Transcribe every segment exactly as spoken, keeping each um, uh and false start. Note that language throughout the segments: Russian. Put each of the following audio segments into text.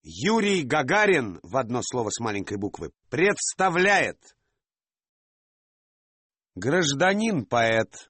Юрий Гагарин, в одно слово с маленькой буквы, представляет гражданин-поэт.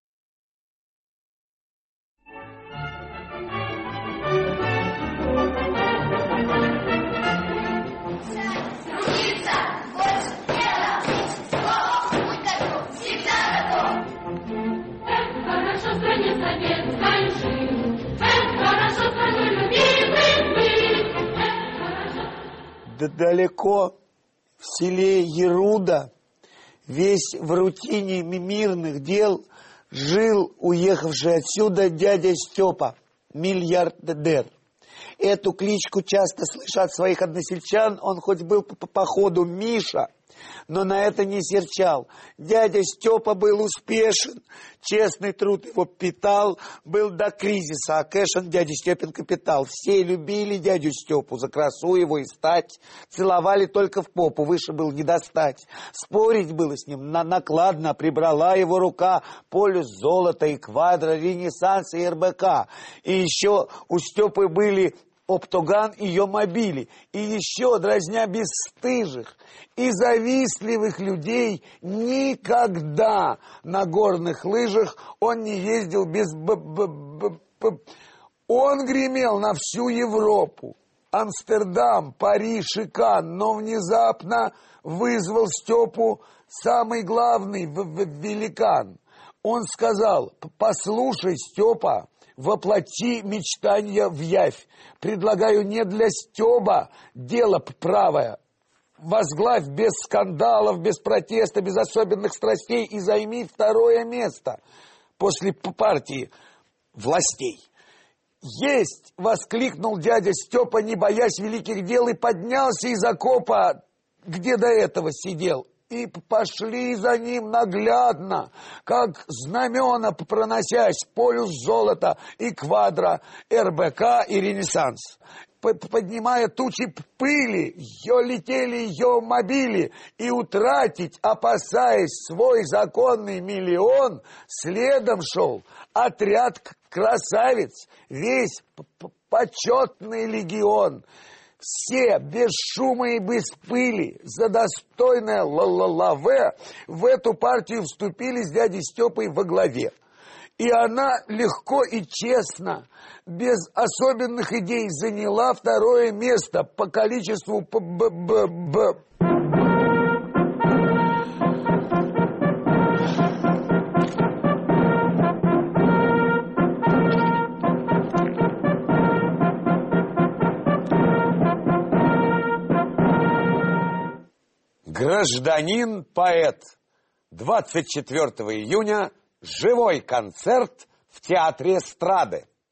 Далеко в селе Яруда, весь в рутине мирных дел, жил уехавший отсюда дядя Степа, миллиардер. Эту кличку часто слышат своих односельчан, он хоть был по походу Миша, но на это не серчал. Дядя Степа был успешен, честный труд его питал, был до кризиса окэшен дядя Степин капитал. Все любили дядю Степу за красу его и стать, целовали только в попу, выше был не достать. Спорить было с ним на накладно, прибрала его рука полюс золота и квадро, Ренессанс и эр бэ ка. И еще у Степы были Оптоган и ее мобили. И еще, дразня бесстыжих и завистливых людей, никогда на горных лыжах он не ездил без б б б б Он гремел на всю Европу. Амстердам, Париж и Канн, но внезапно вызвал Степу самый главный в в великан. Он сказал: послушай, Степа, воплоти мечтания в явь. Предлагаю не для Стёба дело правое. Возглавь без скандалов, без протеста, без особенных страстей и займи второе место после партии властей. «Есть!» — воскликнул дядя Степа, не боясь великих дел, и поднялся из окопа, где до этого сидел. И пошли за ним наглядно, как знамена проносясь, полюс золота и квадро, эр бэ ка и Ренессанс. Поднимая тучи пыли, ее летели ее мобили, и утратить, опасаясь свой законный миллион, следом шел отряд красавиц, весь почетный легион. Все, без шума и без пыли, за достойное ла-ла-лаве, в эту партию вступили с дядей Степой во главе. И она легко и честно, без особенных идей, заняла второе место по количеству п-б-б-б. Гражданин-поэт. двадцать четвёртого июня. Живой концерт в театре эстрады.